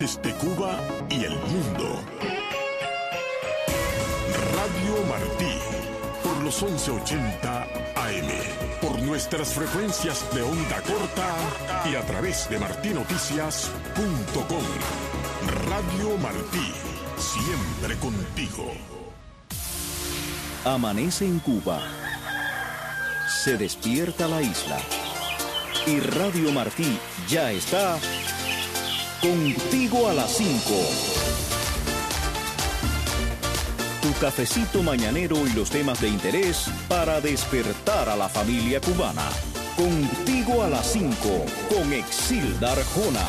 Desde Cuba y el mundo. Radio Martí, por los 1180 AM, por nuestras frecuencias de onda corta y a través de martinoticias.com. Radio Martí, siempre contigo. Amanece en Cuba. Se despierta la isla. Y Radio Martí ya está contigo a las 5. Tu cafecito mañanero y los temas de interés para despertar a la familia cubana. Contigo a las 5 con Exilda Arjona.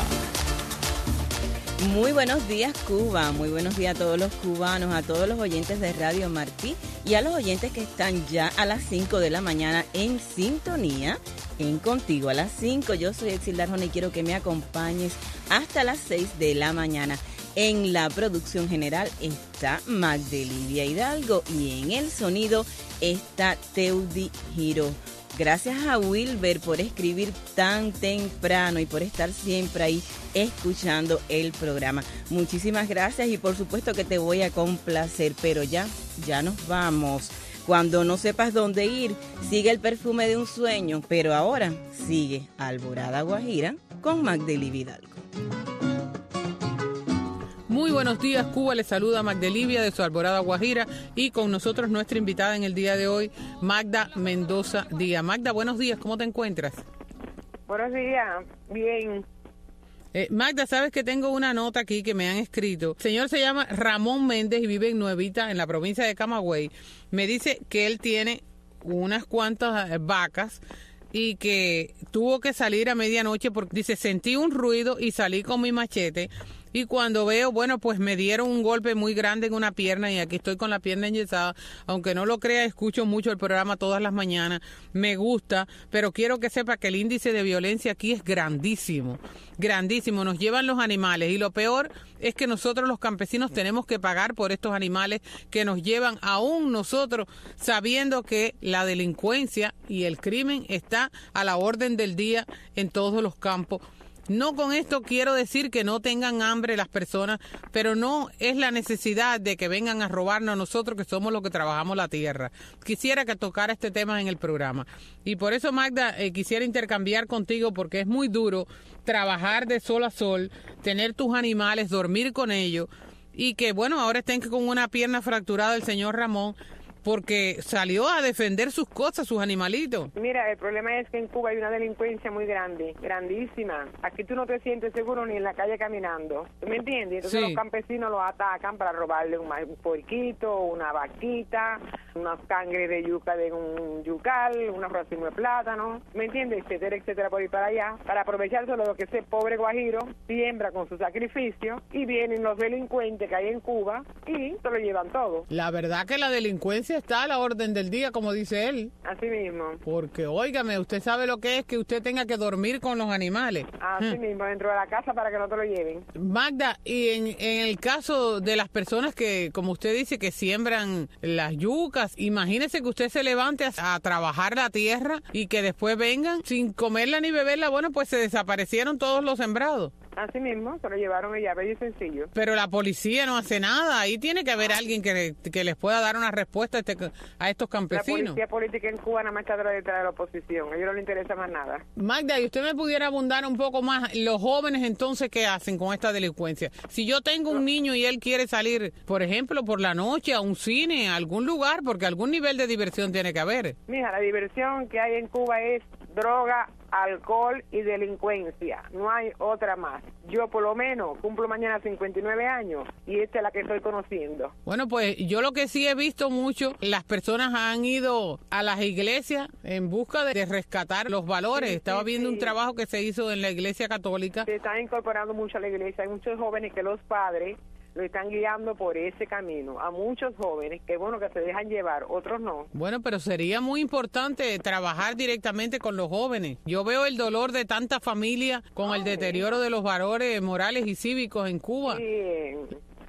Muy buenos días, Cuba. Muy buenos días a todos los cubanos, a todos los oyentes de Radio Martí y a los oyentes que están ya a las 5 de la mañana en sintonía en Contigo a las 5. Yo soy Exilda Arjona y quiero que me acompañes hasta las 6 de la mañana. En la producción general está Magdelivia Hidalgo y en el sonido está Teudi Giro. Gracias a Wilber por escribir tan temprano y por estar siempre ahí escuchando el programa. Muchísimas gracias y por supuesto que te voy a complacer, pero ya nos vamos. Cuando no sepas dónde ir, sigue El perfume de un sueño, pero ahora sigue Alborada Guajira con Magdelivia Hidalgo. Muy buenos días, Cuba. Les saluda Magdelivia de su Alborada Guajira y con nosotros nuestra invitada en el día de hoy, Magda Mendoza Díaz. Magda, buenos días, ¿cómo te encuentras? Buenos días, bien. Magda, sabes que tengo una nota aquí que me han escrito. El señor se llama Ramón Méndez y vive en Nuevita, en la provincia de Camagüey. Me dice que él tiene unas cuantas vacas y que tuvo que salir a medianoche porque dice, sentí un ruido y salí con mi machete. Y cuando veo, bueno, pues me dieron un golpe muy grande en una pierna y aquí estoy con la pierna enyesada. Aunque no lo crea, escucho mucho el programa todas las mañanas. Me gusta, pero quiero que sepa que el índice de violencia aquí es grandísimo. Grandísimo. Nos llevan los animales y lo peor es que nosotros los campesinos tenemos que pagar por estos animales que nos llevan, aún nosotros sabiendo que la delincuencia y el crimen está a la orden del día en todos los campos. No con esto quiero decir que no tengan hambre las personas, pero no es la necesidad de que vengan a robarnos a nosotros que somos los que trabajamos la tierra. Quisiera que tocara este tema en el programa. Y por eso, Magda, quisiera intercambiar contigo porque es muy duro trabajar de sol a sol, tener tus animales, dormir con ellos y que, bueno, ahora estén con una pierna fracturada el señor Ramón porque salió a defender sus cosas, sus animalitos. Mira, el problema es que en Cuba hay una delincuencia muy grande, grandísima. Aquí tú no te sientes seguro ni en la calle caminando. ¿Tú me entiendes? Entonces Sí. Los campesinos los atacan para robarle un puerquito, una vaquita, unos cangres de yuca de un yucal, unos racimos de plátano, ¿me entiendes? Etcétera, etcétera, por ir para allá, para aprovecharse de lo que ese pobre guajiro siembra con su sacrificio y vienen los delincuentes que hay en Cuba y se lo llevan todo. La verdad que la delincuencia está a la orden del día, como dice él. Así mismo. Porque, óigame, usted sabe lo que es que usted tenga que dormir con los animales. Así mismo, dentro de la casa para que no te lo lleven. Magda, y en el caso de las personas que, como usted dice, que siembran las yucas, imagínese que usted se levante a trabajar la tierra y que después vengan sin comerla ni beberla, bueno, pues se desaparecieron todos los sembrados. Así mismo, se lo llevaron ella, bello y sencillo. Pero la policía no hace nada. Ahí tiene que haber alguien que les pueda dar una respuesta a estos La campesinos. policía política en Cuba nada más está detrás de la oposición. A ellos no les interesa más nada. Magda, ¿y usted me pudiera abundar un poco más? Los jóvenes entonces, ¿qué hacen con esta delincuencia? Si yo tengo un niño y él quiere salir, por ejemplo, por la noche a un cine, a algún lugar, porque algún nivel de diversión tiene que haber. Mija, la diversión que hay en Cuba es droga, alcohol y delincuencia. No hay otra más. Yo por lo menos cumplo mañana 59 años y esta es la que estoy conociendo. Bueno, pues yo lo que sí he visto mucho, las personas han ido a las iglesias en busca de rescatar los valores. Sí, Estaba sí, viendo sí. un trabajo que se hizo en la iglesia católica. Se están incorporando mucho a la iglesia. Hay muchos jóvenes que los padres lo están guiando por ese camino. A muchos jóvenes que, bueno, que se dejan llevar, otros no. Bueno, pero sería muy importante trabajar directamente con los jóvenes. Yo veo el dolor de tanta familia con el deterioro de los valores morales y cívicos en Cuba. Sí,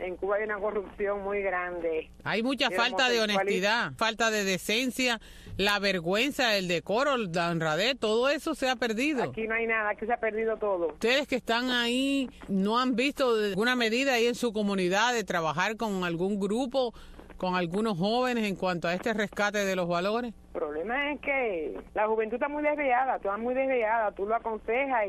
En Cuba hay una corrupción muy grande. Hay mucha falta de honestidad, falta de decencia, la vergüenza, el decoro, la honradez, todo eso se ha perdido. Aquí no hay nada, aquí se ha perdido todo. Ustedes que están ahí, ¿no han visto alguna medida ahí en su comunidad de trabajar con algún grupo, con algunos jóvenes en cuanto a este rescate de los valores? El problema es que la juventud está muy desviada, toda muy desviada, tú lo aconsejas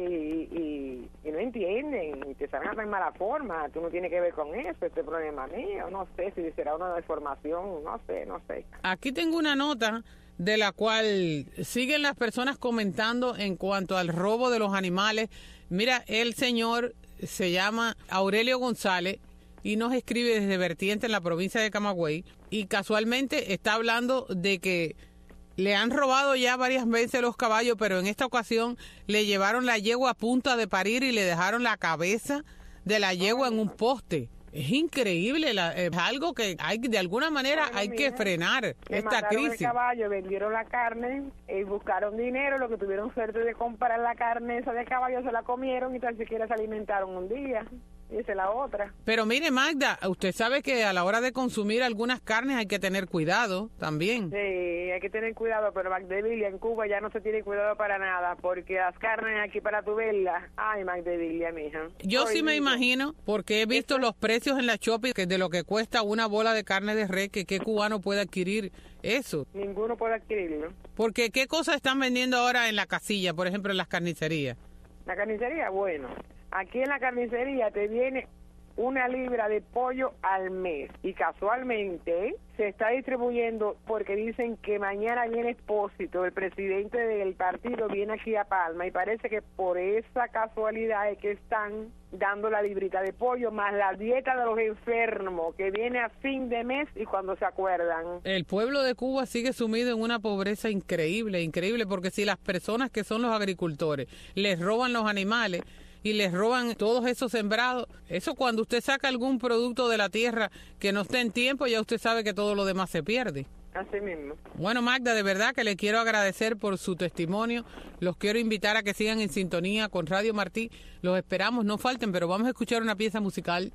y no entienden, y te saben hacer mala forma, tú no tienes que ver con eso, este problema mío, no sé si será una deformación, no sé. Aquí tengo una nota de la cual siguen las personas comentando en cuanto al robo de los animales. Mira, el señor se llama Aurelio González y nos escribe desde Vertiente en la provincia de Camagüey y casualmente está hablando de que le han robado ya varias veces los caballos, pero en esta ocasión le llevaron la yegua a punto de parir y le dejaron la cabeza de la yegua en un poste. Es increíble, es algo que hay de alguna manera hay que frenar esta crisis. El caballo, vendieron la carne, buscaron dinero, lo que tuvieron suerte de comprar la carne esa de caballo se la comieron y tan siquiera se alimentaron un día. Y esa es la otra. Pero mire, Magda, usted sabe que a la hora de consumir algunas carnes hay que tener cuidado también. Sí, hay que tener cuidado, pero Magdevilia, en Cuba ya no se tiene cuidado para nada, porque las carnes aquí para tu verlas, ay, Magdevilia, mija. Yo sí me imagino, porque he visto los precios en la shopping que de lo que cuesta una bola de carne de res, que qué cubano puede adquirir eso. Ninguno puede adquirirlo. Porque qué cosas están vendiendo ahora en la casilla, por ejemplo, en las carnicerías. La carnicería, bueno, aquí en la carnicería te viene una libra de pollo al mes y casualmente se está distribuyendo porque dicen que mañana viene Expósito, el presidente del partido viene aquí a Palma y parece que por esa casualidad es que están dando la librita de pollo más la dieta de los enfermos que viene a fin de mes y cuando se acuerdan. El pueblo de Cuba sigue sumido en una pobreza increíble, porque si las personas que son los agricultores les roban los animales y les roban todos esos sembrados, eso cuando usted saca algún producto de la tierra que no esté en tiempo, ya usted sabe que todo lo demás se pierde. Así mismo. Bueno, Magda, de verdad que le quiero agradecer por su testimonio. Los quiero invitar a que sigan en sintonía con Radio Martí. Los esperamos, no falten, pero vamos a escuchar una pieza musical.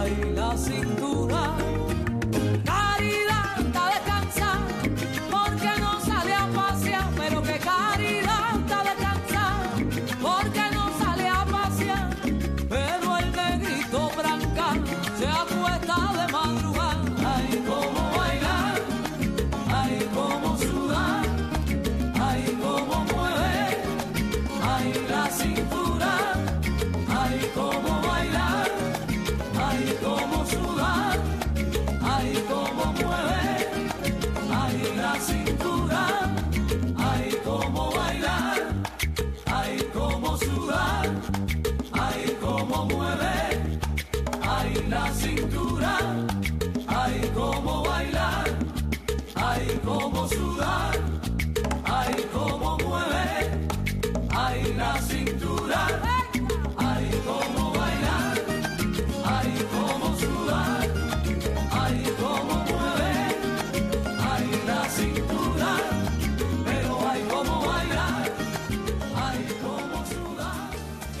ay, la cintura. Caridad está descansada porque no sale a pasear, pero que Caridad está descansada porque no sale a pasear, pero el negrito branca se acuesta de madrugada. Ay, cómo bailar, ay, cómo sudar, ay, cómo mueve, ay, la cintura, ay, cómo bailar, ay, cómo sudar, ay, cómo mueve, ay, la cintura, ay, cómo bailar, ay, cómo sudar, ay, cómo mueve, ay, la cintura, ay, cómo bailar, ay, cómo sudar, ay, cómo mueve, ay, la cintura, ay, cómo bailar, ay, cómo sudar, ay, cómo mueve, ay, la cintura, pero ay, cómo bailar, ay, cómo sudar.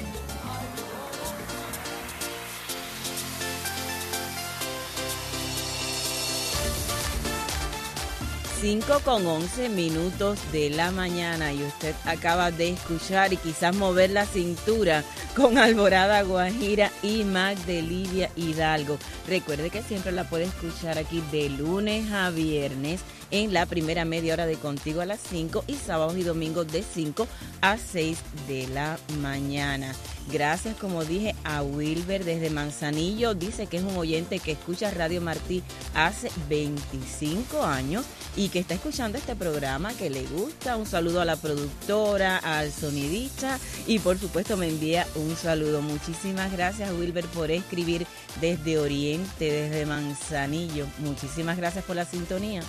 5:11 de la mañana y usted acaba de escuchar y quizás mover la cintura con Alborada Guajira y Magdelivia Hidalgo. Recuerde que siempre la puede escuchar aquí de lunes a viernes en la primera media hora de Contigo a las 5 y sábados y domingos de 5 a 6 de la mañana. Gracias, como dije, a Wilber desde Manzanillo. Dice que es un oyente que escucha Radio Martí hace 25 años y que está escuchando este programa, que le gusta. Un saludo a la productora, al sonidista y por supuesto me envía un saludo. Muchísimas gracias, Wilber, por escribir desde Oriente, desde Manzanillo. Muchísimas gracias por la sintonía.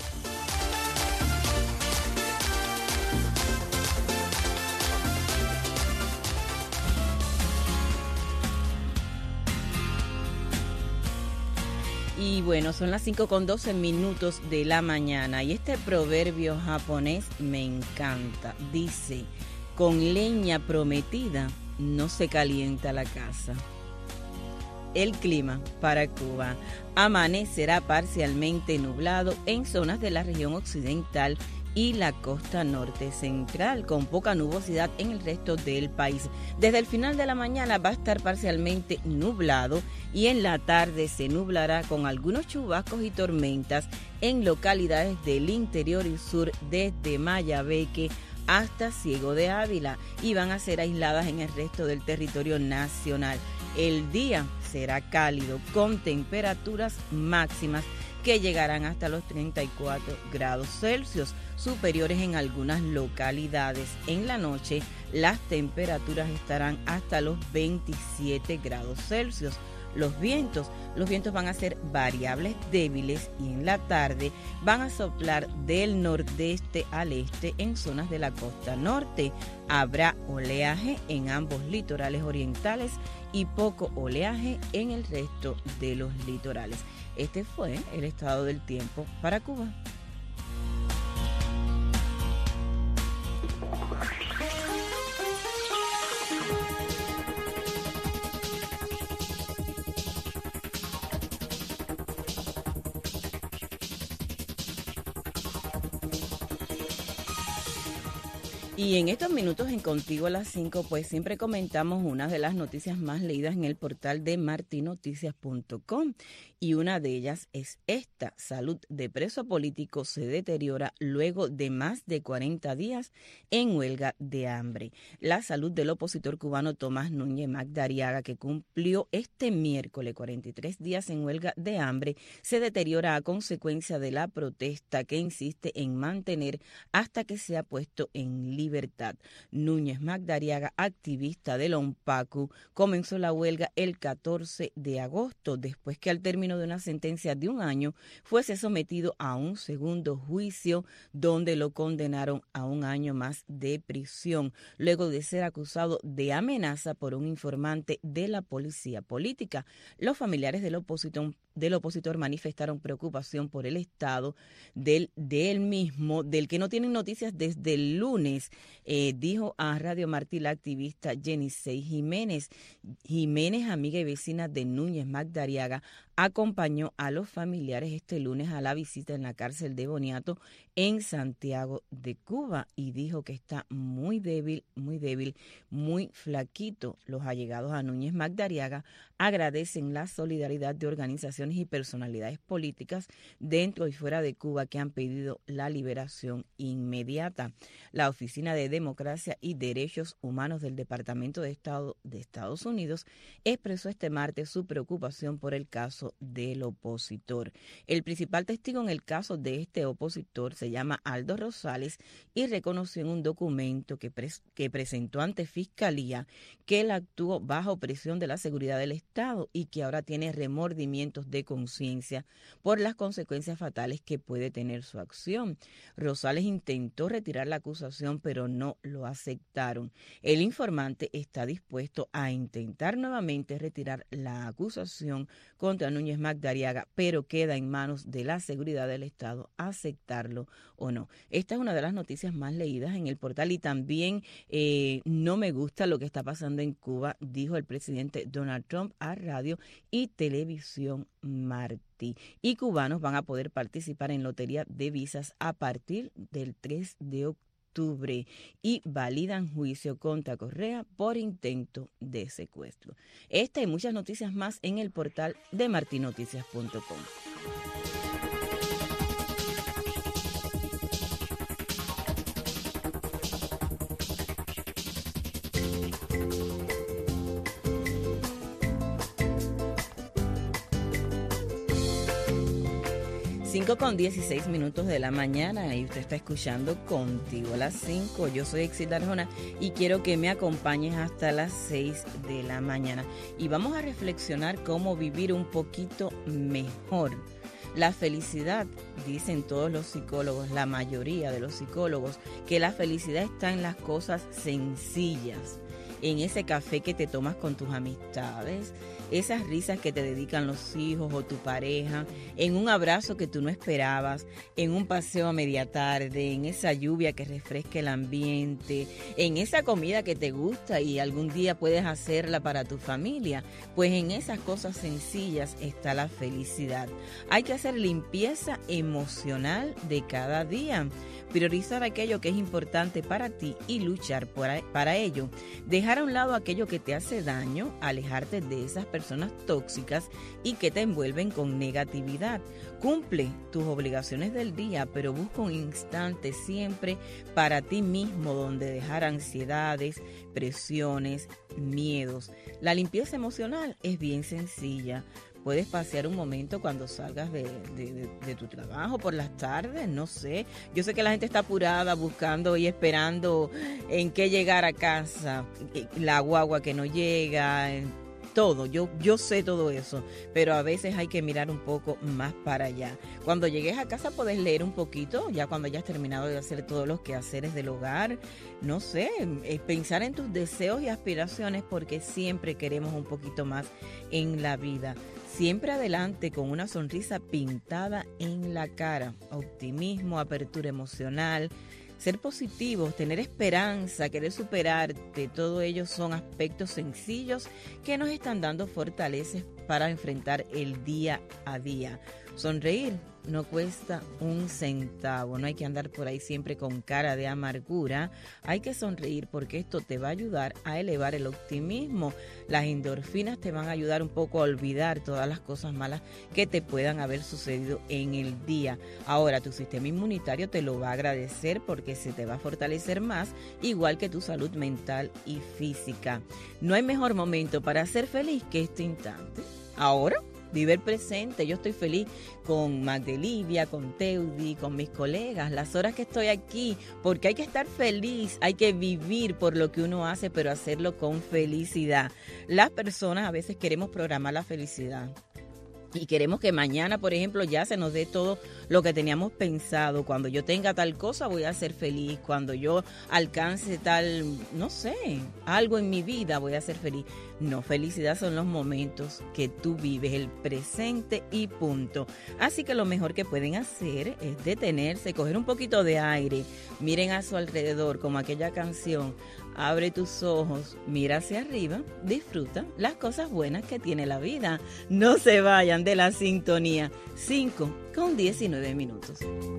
Y bueno, son las 5:12 de la mañana y este proverbio japonés me encanta. Dice, con leña prometida no se calienta la casa. El clima para Cuba. Amanecerá parcialmente nublado en zonas de la región occidental y la costa norte central, con poca nubosidad en el resto del país. Desde el final de la mañana va a estar parcialmente nublado y en la tarde se nublará con algunos chubascos y tormentas en localidades del interior y sur desde Mayabeque hasta Ciego de Ávila y van a ser aisladas en el resto del territorio nacional. El día será cálido con temperaturas máximas que llegarán hasta los 34 grados Celsius, superiores en algunas localidades. En la noche las temperaturas estarán hasta los 27 grados Celsius. Los vientos van a ser variables débiles y en la tarde van a soplar del nordeste al este en zonas de la costa norte. Habrá oleaje en ambos litorales orientales y poco oleaje en el resto de los litorales. Este fue el estado del tiempo para Cuba. Y en estos minutos en Contigo a las 5, pues siempre comentamos una de las noticias más leídas en el portal de martinoticias.com. Y una de ellas es esta: salud de preso político se deteriora luego de más de 40 días en huelga de hambre. La salud del opositor cubano Tomás Núñez Magdariaga, que cumplió este miércoles 43 días en huelga de hambre, se deteriora a consecuencia de la protesta que insiste en mantener hasta que sea puesto en libertad. Núñez Magdariaga, activista del ONPACU, comenzó la huelga el 14 de agosto, después que al término de una sentencia de 1 año fuese sometido a un segundo juicio donde lo condenaron a 1 año más de prisión, luego de ser acusado de amenaza por un informante de la policía política. Los familiares del opositor manifestaron preocupación por el estado de él mismo, del que no tienen noticias desde el lunes, dijo a Radio Martí la activista Yenisei Jiménez. Jiménez, amiga y vecina de Núñez Magdariaga, acompañó a los familiares este lunes a la visita en la cárcel de Boniato en Santiago de Cuba y dijo que está muy débil, muy flaquito. Los allegados a Núñez Magdariaga agradecen la solidaridad de organizaciones y personalidades políticas dentro y fuera de Cuba que han pedido la liberación inmediata. La Oficina de Democracia y Derechos Humanos del Departamento de Estado de Estados Unidos expresó este martes su preocupación por el caso del opositor. El principal testigo en el caso de este opositor se llama Aldo Rosales y reconoció en un documento que presentó ante Fiscalía que él actuó bajo presión de la seguridad del Estado y que ahora tiene remordimientos de conciencia por las consecuencias fatales que puede tener su acción. Rosales intentó retirar la acusación, pero no lo aceptaron. El informante está dispuesto a intentar nuevamente retirar la acusación contra Núñez Magdariaga, pero queda en manos de la seguridad del Estado aceptarlo o no. Esta es una de las noticias más leídas en el portal y también no me gusta lo que está pasando en Cuba, dijo el presidente Donald Trump a Radio y Televisión Martí. Y cubanos van a poder participar en lotería de visas a partir del 3 de octubre y validan juicio contra Correa por intento de secuestro. Esta y muchas noticias más en el portal de martinoticias.com. 5:16 de la mañana y usted está escuchando Contigo a las 5. Yo soy Exilda Arjona y quiero que me acompañes hasta las 6 de la mañana. Y vamos a reflexionar cómo vivir un poquito mejor. La felicidad, dicen todos los psicólogos, la mayoría de los psicólogos, que la felicidad está en las cosas sencillas, en ese café que te tomas con tus amistades, esas risas que te dedican los hijos o tu pareja, en un abrazo que tú no esperabas, en un paseo a media tarde, en esa lluvia que refresca el ambiente, en esa comida que te gusta y algún día puedes hacerla para tu familia. Pues en esas cosas sencillas está la felicidad. Hay que hacer limpieza emocional de cada día, priorizar aquello que es importante para ti y luchar para ello. Dejar a un lado aquello que te hace daño, alejarte de esas personas tóxicas y que te envuelven con negatividad. Cumple tus obligaciones del día, pero busca un instante siempre para ti mismo donde dejar ansiedades, presiones, miedos. La limpieza emocional es bien sencilla. Puedes pasear un momento cuando salgas de tu trabajo por las tardes, no sé. Yo sé que la gente está apurada buscando y esperando en qué llegar a casa, la guagua que no llega, todo. Yo sé todo eso, pero a veces hay que mirar un poco más para allá. Cuando llegues a casa puedes leer un poquito, ya cuando hayas terminado de hacer todos los quehaceres del hogar, no sé, pensar en tus deseos y aspiraciones porque siempre queremos un poquito más en la vida. Siempre adelante con una sonrisa pintada en la cara, optimismo, apertura emocional, ser positivos, tener esperanza, querer superarte, todo ello son aspectos sencillos que nos están dando fortalezas para enfrentar el día a día. Sonreír no cuesta un centavo, no hay que andar por ahí siempre con cara de amargura, hay que sonreír porque esto te va a ayudar a elevar el optimismo. Las endorfinas te van a ayudar un poco a olvidar todas las cosas malas que te puedan haber sucedido en el día. Ahora tu sistema inmunitario te lo va a agradecer porque se te va a fortalecer más, igual que tu salud mental y física. No hay mejor momento para ser feliz que este instante. Ahora, vive el presente. Yo estoy feliz con Magdelivia, con Teudi, con mis colegas, las horas que estoy aquí, porque hay que estar feliz, hay que vivir por lo que uno hace, pero hacerlo con felicidad. Las personas a veces queremos programar la felicidad. Y queremos que mañana, por ejemplo, ya se nos dé todo lo que teníamos pensado. Cuando yo tenga tal cosa voy a ser feliz. Cuando yo alcance tal, no sé, algo en mi vida voy a ser feliz. No, felicidad son los momentos que tú vives, el presente y punto. Así que lo mejor que pueden hacer es detenerse, coger un poquito de aire. Miren a su alrededor, como aquella canción. Abre tus ojos, mira hacia arriba, disfruta las cosas buenas que tiene la vida. No se vayan de la sintonía. 5:19.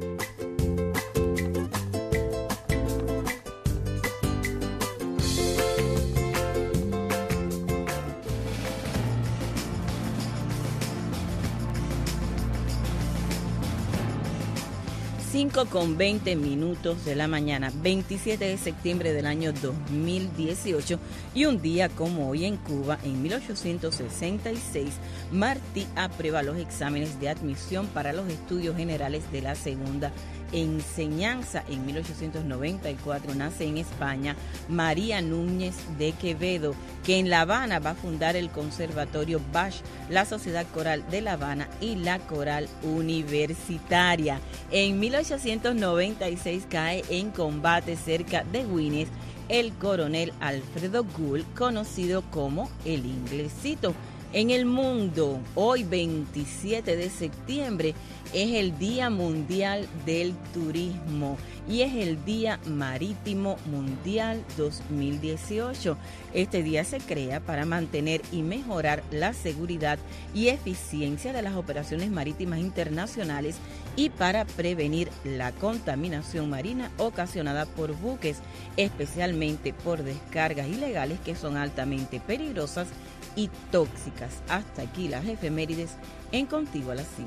5:20 de la mañana, 27 de septiembre del año 2018, y un día como hoy en Cuba, en 1866, Martí aprueba los exámenes de admisión para los estudios generales de la segunda enseñanza. En 1894 nace en España María Núñez de Quevedo, que en La Habana va a fundar el Conservatorio Bach, la Sociedad Coral de La Habana y la Coral Universitaria. En 1896 cae en combate cerca de Güines el coronel Alfredo Gould, conocido como el Inglesito. En el mundo, hoy 27 de septiembre, es el Día Mundial del Turismo y es el Día Marítimo Mundial 2018. Este día se crea para mantener y mejorar la seguridad y eficiencia de las operaciones marítimas internacionales y para prevenir la contaminación marina ocasionada por buques, especialmente por descargas ilegales que son altamente peligrosas y tóxicas. Hasta aquí las efemérides en Contigo a las 5.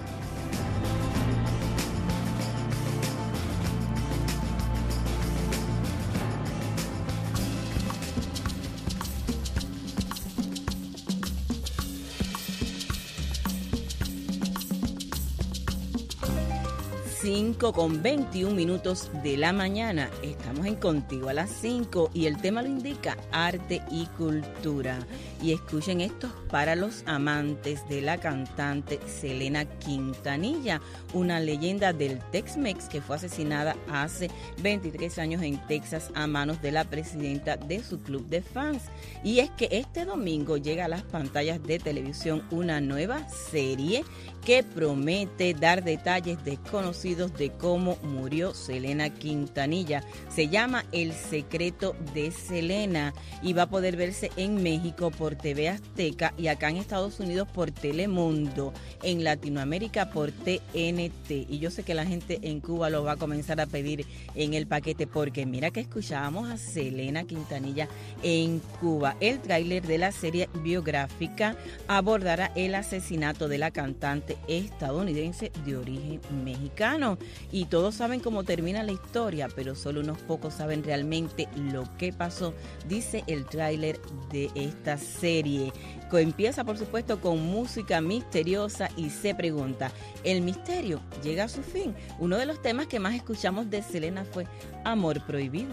Con 21 minutos de la mañana. Estamos en Contigo a las 5 y el tema lo indica: arte y cultura. Y escuchen esto para los amantes de la cantante Selena Quintanilla, una leyenda del Tex-Mex que fue asesinada hace 23 años en Texas a manos de la presidenta de su club de fans. Y es que este domingo llega a las pantallas de televisión una nueva serie que promete dar detalles desconocidos de cómo murió Selena Quintanilla. Se llama El Secreto de Selena y va a poder verse en México por TV Azteca y acá en Estados Unidos por Telemundo, en Latinoamérica por TNT. Y yo sé que la gente en Cuba lo va a comenzar a pedir en el paquete, porque mira que escuchábamos a Selena Quintanilla en Cuba. El tráiler de la serie biográfica abordará el asesinato de la cantante estadounidense de origen mexicano. Y todos saben cómo termina la historia, pero solo unos pocos saben realmente lo que pasó, dice el tráiler de esta serie. Empieza, por supuesto, con música misteriosa y se pregunta, ¿el misterio llega a su fin? Uno de los temas que más escuchamos de Selena fue Amor Prohibido.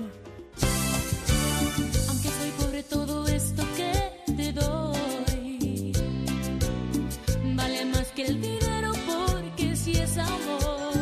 Aunque soy pobre, todo esto que te doy vale más que el dinero, porque si es amor.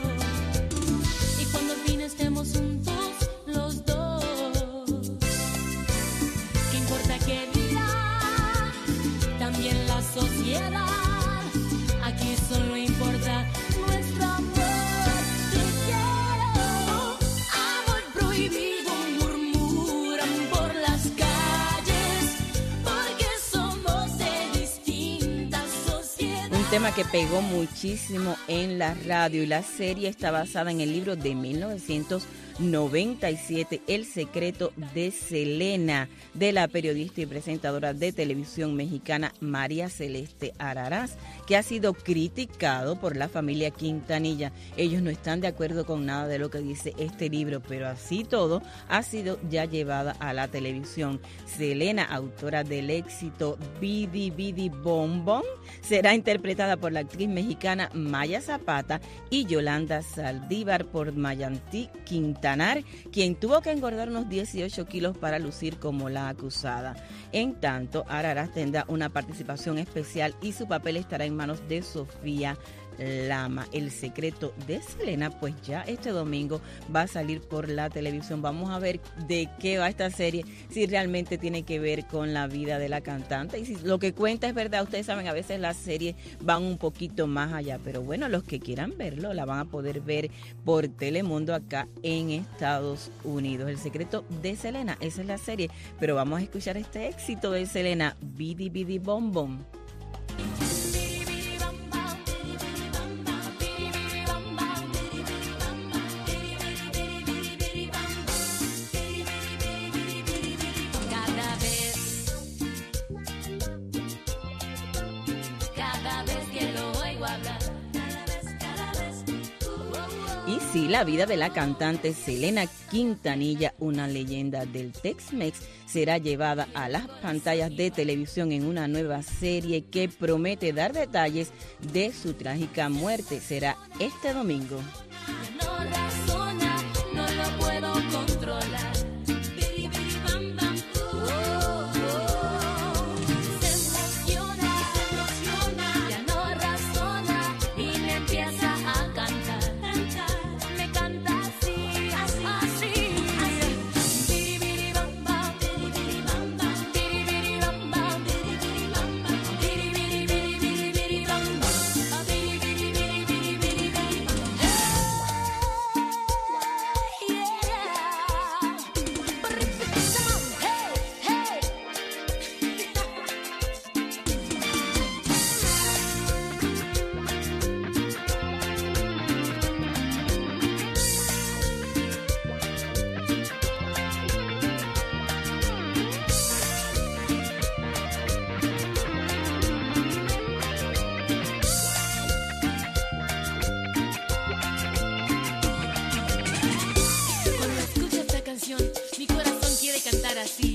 Y cuando al fin estemos juntos los dos, ¿qué importa qué dirá también la sociedad? Aquí solo importa nuestro amor. Te quiero, amor prohibido, murmuran por las calles, porque somos de distintas sociedades. Un tema que pegó muchísimo en la radio, y la serie está basada en el libro de 1997, El Secreto de Selena, de la periodista y presentadora de televisión mexicana María Celeste Araraz, que ha sido criticado por la familia Quintanilla. Ellos no están de acuerdo con nada de lo que dice este libro, pero así todo ha sido ya llevada a la televisión. Selena, autora del éxito Bidi Bidi Bom Bom, será interpretada por la actriz mexicana Maya Zapata y Yolanda Saldívar por Mayantí Quintanilla. Quintanar, quien tuvo que engordar unos 18 kilos para lucir como la acusada. En tanto, Araras tendrá una participación especial y su papel estará en manos de Sofía Lama. El secreto de Selena, pues ya este domingo va a salir por la televisión. Vamos a ver de qué va esta serie, si realmente tiene que ver con la vida de la cantante y si lo que cuenta es verdad. Ustedes saben, a veces las series van un poquito más allá, pero bueno, los que quieran verlo la van a poder ver por Telemundo acá en Estados Unidos. El secreto de Selena, esa es la serie, pero vamos a escuchar este éxito de Selena, Bidi Bidi Bom Bom. Sí, la vida de la cantante Selena Quintanilla, una leyenda del Tex-Mex, será llevada a las pantallas de televisión en una nueva serie que promete dar detalles de su trágica muerte. Será este domingo. No razona, no lo puedo controlar. Se emociona, ya no razona y me empieza a cantar. Mi corazón quiere cantar así.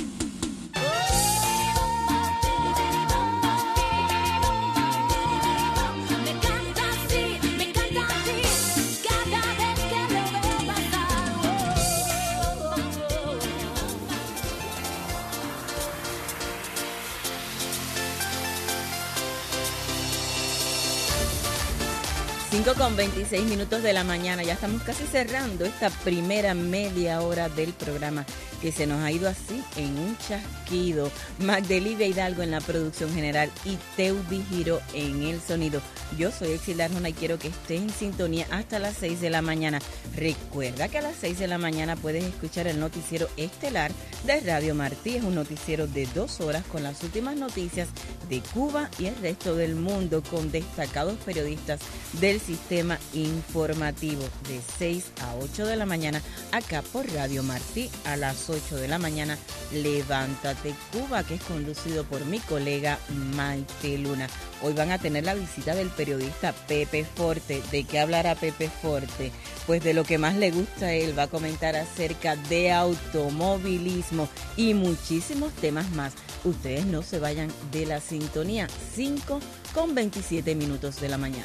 Me encanta así, cada vez que lo veo pasar. 5:26 de la mañana, ya estamos casi cerrando esta primera media hora del programa que se nos ha ido así en un chasquido. Magdelivia Hidalgo en la producción general y Teudi Giro en el sonido. Yo soy Exil Arjona y quiero que estés en sintonía hasta las 6 de la mañana. Recuerda que a las 6 de la mañana puedes escuchar el noticiero estelar de Radio Martí. Es un noticiero de 2 horas con las últimas noticias de Cuba y el resto del mundo con destacados periodistas del sistema informativo de 6 a 8 de la mañana acá por Radio Martí. A las 8 de la mañana, Levántate Cuba, que es conducido por mi colega Maite Luna. Hoy van a tener la visita del periodista Pepe Forte. ¿De qué hablará Pepe Forte? Pues de lo que más le gusta a él. Va a comentar acerca de automovilismo y muchísimos temas más. Ustedes no se vayan de la sintonía. 5:27 de la mañana.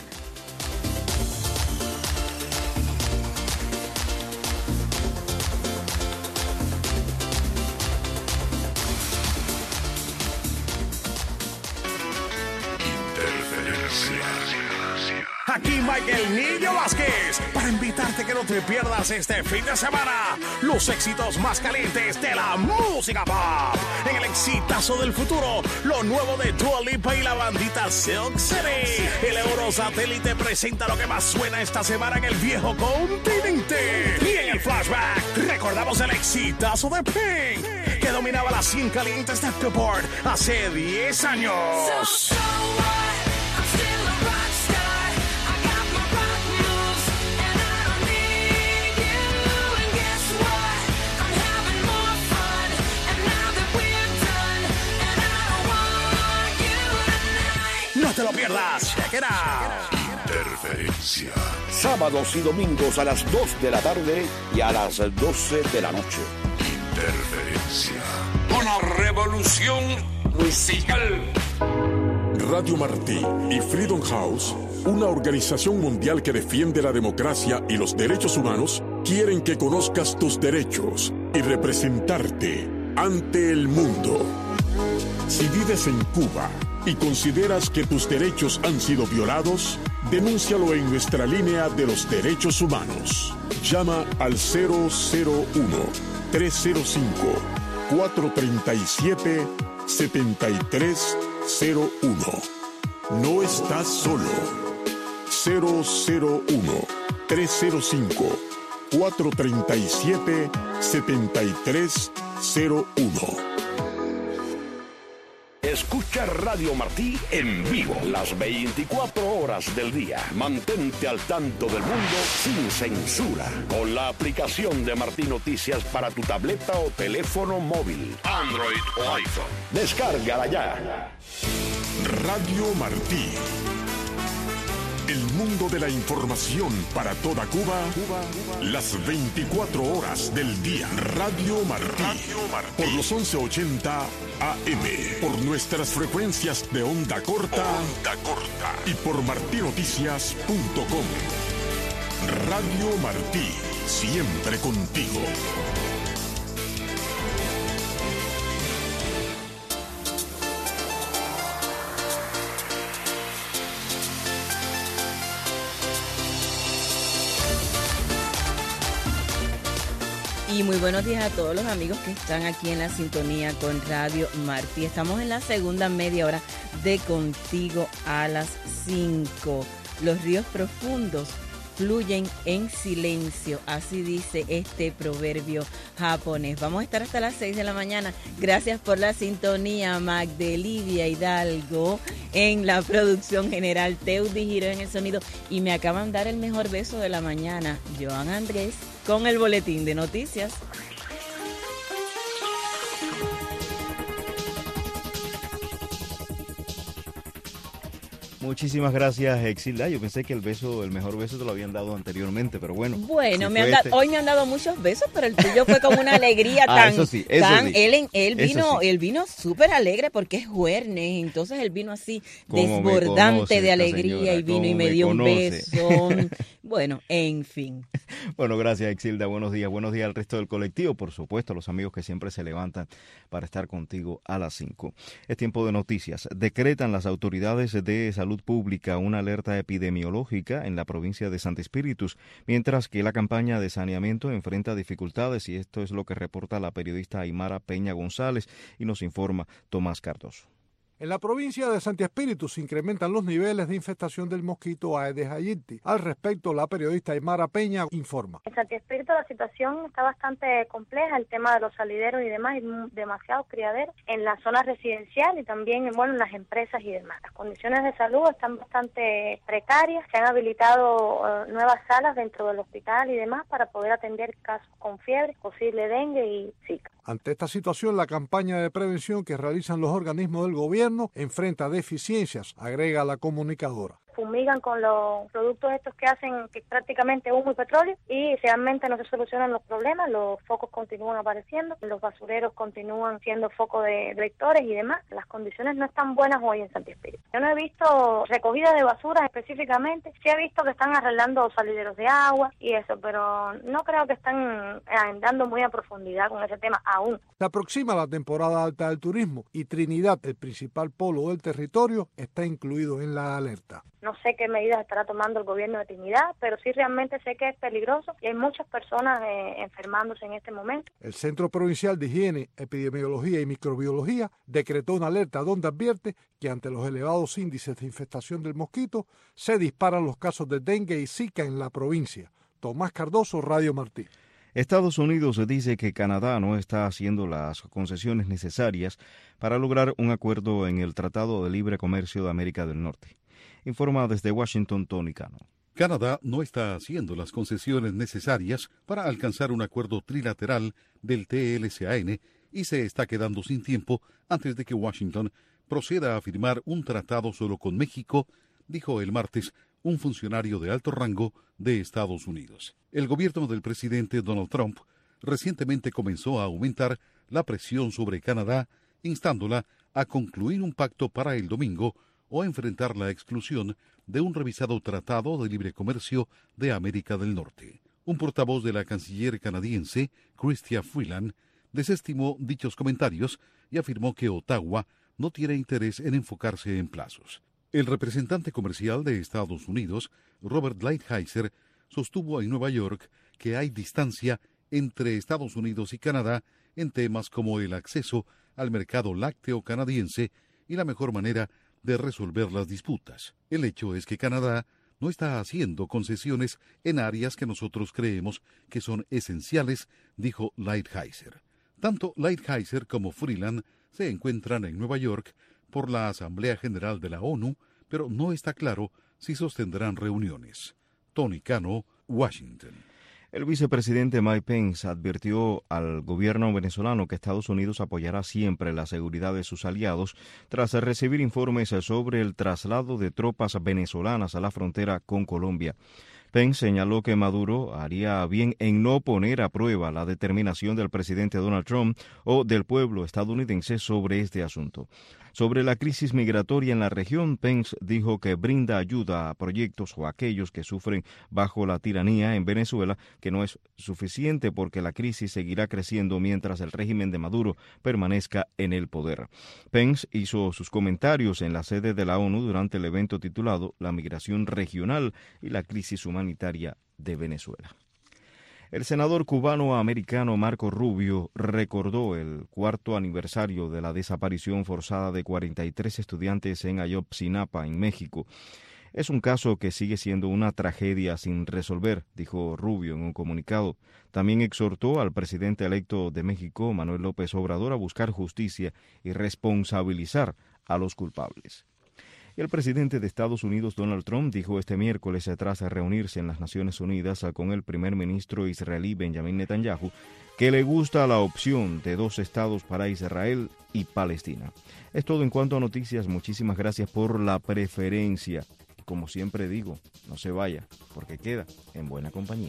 Aquí Michael Niño Vázquez para invitarte que no te pierdas este fin de semana los éxitos más calientes de la música pop. En el exitazo del futuro, lo nuevo de Dua Lipa y la bandita Silk City. El Eurosatélite presenta lo que más suena esta semana en el viejo continente. Y en el flashback recordamos el exitazo de Pink, que dominaba las 100 calientes de Billboard hace 10 años. So what? I'm still a rock star. I got my rock moves, and I don't need you. And guess what? I'm having more fun. And now that we're done, and I don't want you tonight. No te lo pierdas. Check it out. Interferencia. Sábados y domingos a las 2 de la tarde y a las 12 de la noche. Interferencia. Una revolución musical. Radio Martí y Freedom House, una organización mundial que defiende la democracia y los derechos humanos, quieren que conozcas tus derechos y representarte ante el mundo. Si vives en Cuba y consideras que tus derechos han sido violados, denúncialo en nuestra línea de los derechos humanos. Llama al 001-305-437-7301. No estás solo. 001-305-437-7301. Escucha Radio Martí en vivo las 24 horas del día. Mantente al tanto del mundo sin censura con la aplicación de Martí Noticias para tu tableta o teléfono móvil, Android o iPhone. Descárgala ya. Radio Martí. El mundo de la información para toda Cuba, las 24 horas del día. Radio Martí. Por los 1180 AM. Por nuestras frecuencias de onda corta. Y por martinoticias.com. Radio Martí. Siempre contigo. Y muy buenos días a todos los amigos que están aquí en la sintonía con Radio Martí. Estamos en la segunda media hora de Contigo a las 5. Los ríos profundos fluyen en silencio, así dice este proverbio japonés. Vamos a estar hasta las 6 de la mañana. Gracias por la sintonía, Magdelidia Hidalgo en la producción general, Teudi Giro en el sonido, y me acaban de dar el mejor beso de la mañana, Joan Andrés, con el boletín de noticias. Muchísimas gracias, Exilda. Yo pensé que el mejor beso te lo habían dado anteriormente, pero bueno. Bueno, si hoy me han dado muchos besos, pero el tuyo fue con una alegría tan... Eso sí. Él vino súper alegre porque es jueves, entonces él vino así desbordante de alegría, señora, y vino y me dio un beso. Bueno, en fin. Bueno, gracias, Exilda. Buenos días al resto del colectivo, por supuesto, a los amigos que siempre se levantan para estar contigo a las 5. Es tiempo de noticias. Decretan las autoridades de salud pública una alerta epidemiológica en la provincia de Santo Espíritus, mientras que la campaña de saneamiento enfrenta dificultades, y esto es lo que reporta la periodista Aymara Peña González y nos informa Tomás Cardoso. En la provincia de Santi Espíritu se incrementan los niveles de infestación del mosquito Aedes aegypti. Al respecto, la periodista Aymara Peña informa. En Santi Espíritu la situación está bastante compleja, el tema de los salideros y demás, hay demasiados criaderos en la zona residencial y también en las empresas y demás. Las condiciones de salud están bastante precarias, se han habilitado nuevas salas dentro del hospital y demás para poder atender casos con fiebre, posible dengue y zika. Ante esta situación, la campaña de prevención que realizan los organismos del gobierno enfrenta deficiencias, agrega la comunicadora. Fumigan con los productos estos que hacen que prácticamente humo y petróleo y realmente no se solucionan los problemas, los focos continúan apareciendo, los basureros continúan siendo foco de vectores y demás. Las condiciones no están buenas hoy en Santi Espíritu. Yo no he visto recogida de basura específicamente, sí he visto que están arreglando salideros de agua y eso, pero no creo que están andando muy a profundidad con ese tema aún. Se aproxima la temporada alta del turismo y Trinidad, el principal polo del territorio, está incluido en la alerta. No sé qué medidas estará tomando el gobierno de Trinidad, pero sí realmente sé que es peligroso y hay muchas personas enfermándose en este momento. El Centro Provincial de Higiene, Epidemiología y Microbiología decretó una alerta donde advierte que ante los elevados índices de infestación del mosquito se disparan los casos de dengue y zika en la provincia. Tomás Cardoso, Radio Martí. Estados Unidos dice que Canadá no está haciendo las concesiones necesarias para lograr un acuerdo en el Tratado de Libre Comercio de América del Norte. Informa desde Washington, Tony Cano. Canadá no está haciendo las concesiones necesarias para alcanzar un acuerdo trilateral del TLCAN y se está quedando sin tiempo antes de que Washington proceda a firmar un tratado solo con México, dijo el martes un funcionario de alto rango de Estados Unidos. El gobierno del presidente Donald Trump recientemente comenzó a aumentar la presión sobre Canadá, instándola a concluir un pacto para el domingo o enfrentar la exclusión de un revisado tratado de libre comercio de América del Norte. Un portavoz de la canciller canadiense, Chrystia Freeland, desestimó dichos comentarios y afirmó que Ottawa no tiene interés en enfocarse en plazos. El representante comercial de Estados Unidos, Robert Lighthizer, sostuvo en Nueva York que hay distancia entre Estados Unidos y Canadá en temas como el acceso al mercado lácteo canadiense y la mejor manera de resolver las disputas. El hecho es que Canadá no está haciendo concesiones en áreas que nosotros creemos que son esenciales, dijo Lighthizer. Tanto Lighthizer como Freeland se encuentran en Nueva York por la Asamblea General de la ONU, pero no está claro si sostendrán reuniones. Tony Cano, Washington. El vicepresidente Mike Pence advirtió al gobierno venezolano que Estados Unidos apoyará siempre la seguridad de sus aliados tras recibir informes sobre el traslado de tropas venezolanas a la frontera con Colombia. Pence señaló que Maduro haría bien en no poner a prueba la determinación del presidente Donald Trump o del pueblo estadounidense sobre este asunto. Sobre la crisis migratoria en la región, Pence dijo que brinda ayuda a proyectos o a aquellos que sufren bajo la tiranía en Venezuela, que no es suficiente porque la crisis seguirá creciendo mientras el régimen de Maduro permanezca en el poder. Pence hizo sus comentarios en la sede de la ONU durante el evento titulado La migración regional y la crisis humanitaria de Venezuela. El senador cubano-americano Marco Rubio recordó el 4º aniversario de la desaparición forzada de 43 estudiantes en Ayotzinapa, en México. Es un caso que sigue siendo una tragedia sin resolver, dijo Rubio en un comunicado. También exhortó al presidente electo de México, Manuel López Obrador, a buscar justicia y responsabilizar a los culpables. El presidente de Estados Unidos, Donald Trump, dijo este miércoles, tras reunirse en las Naciones Unidas con el primer ministro israelí Benjamin Netanyahu, que le gusta la opción de 2 estados para Israel y Palestina. Es todo en cuanto a noticias. Muchísimas gracias por la preferencia. Como siempre digo, no se vaya, porque queda en buena compañía.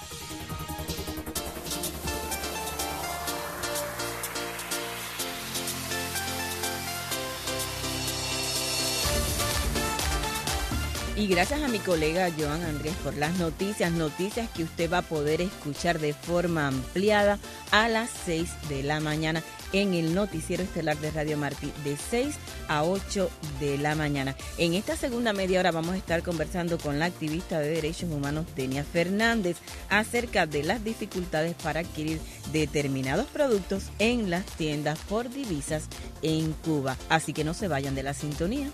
Y gracias a mi colega Joan Andrés por las noticias que usted va a poder escuchar de forma ampliada a las 6 de la mañana en el noticiero estelar de Radio Martí de 6 a 8 de la mañana. En esta segunda media hora vamos a estar conversando con la activista de derechos humanos Denia Fernández acerca de las dificultades para adquirir determinados productos en las tiendas por divisas en Cuba. Así que no se vayan de la sintonía.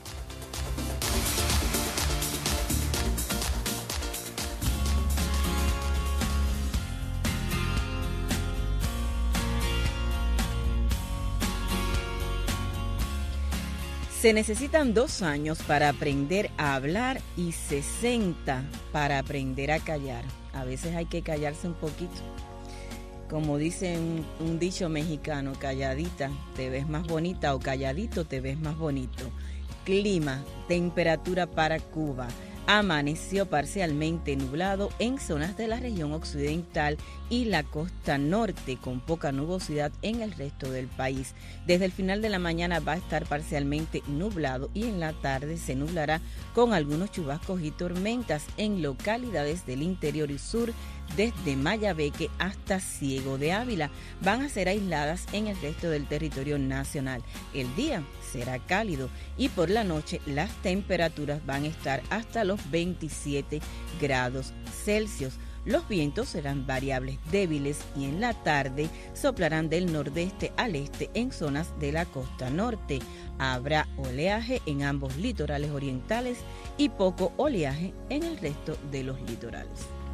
Se necesitan 2 años para aprender a hablar y 60 para aprender a callar. A veces hay que callarse un poquito. Como dice un dicho mexicano, calladita te ves más bonita o calladito te ves más bonito. Clima, temperatura para Cuba. Amaneció parcialmente nublado en zonas de la región occidental y la costa norte, con poca nubosidad en el resto del país. Desde el final de la mañana va a estar parcialmente nublado y en la tarde se nublará con algunos chubascos y tormentas en localidades del interior y sur, desde Mayabeque hasta Ciego de Ávila. Van a ser aisladas en el resto del territorio nacional. El día será cálido y por la noche las temperaturas van a estar hasta los 27 grados Celsius. Los vientos serán variables débiles y en la tarde soplarán del nordeste al este en zonas de la costa norte. Habrá oleaje en ambos litorales orientales y poco oleaje en el resto de los litorales.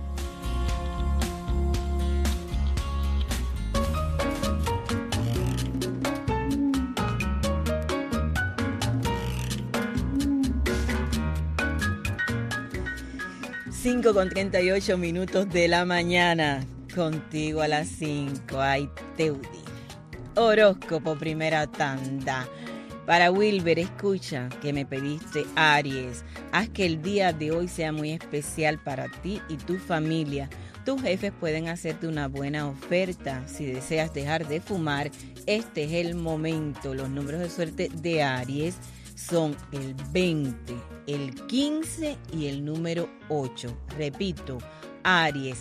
Con 38 minutos de la mañana, contigo a las 5, ay Teudi. Horóscopo primera tanda. Para Wilber, escucha que me pediste, Aries. Haz que el día de hoy sea muy especial para ti y tu familia. Tus jefes pueden hacerte una buena oferta. Si deseas dejar de fumar, este es el momento. Los números de suerte de Aries son el 20, el 15 y el número 8. Repito, Aries,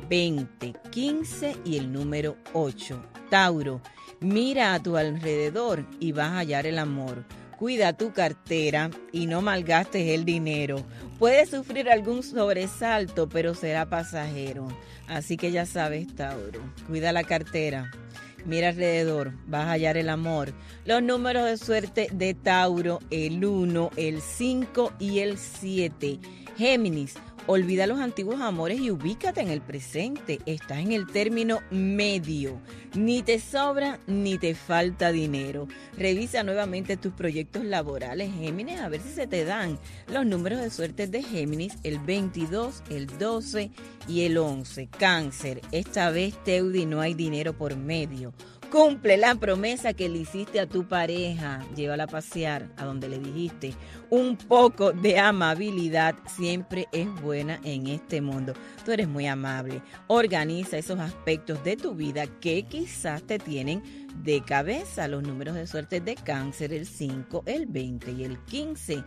20, 15 y el número 8. Tauro, mira a tu alrededor y vas a hallar el amor. Cuida tu cartera y no malgastes el dinero. Puedes sufrir algún sobresalto, pero será pasajero. Así que ya sabes, Tauro, cuida la cartera. Mira alrededor, vas a hallar el amor. Los números de suerte de Tauro, el 1, el 5 y el 7. Géminis, olvida los antiguos amores y ubícate en el presente. Estás en el término medio. Ni te sobra ni te falta dinero. Revisa nuevamente tus proyectos laborales, Géminis, a ver si se te dan. Los números de suerte de Géminis, el 22, el 12 y el 11. Cáncer, esta vez, Teudi, no hay dinero por medio. Cumple la promesa que le hiciste a tu pareja. Llévala a pasear a donde le dijiste. Un poco de amabilidad siempre es buena en este mundo. Tú eres muy amable. Organiza esos aspectos de tu vida que quizás te tienen de cabeza. Los números de suerte de Cáncer, el 5, el 20 y el 15.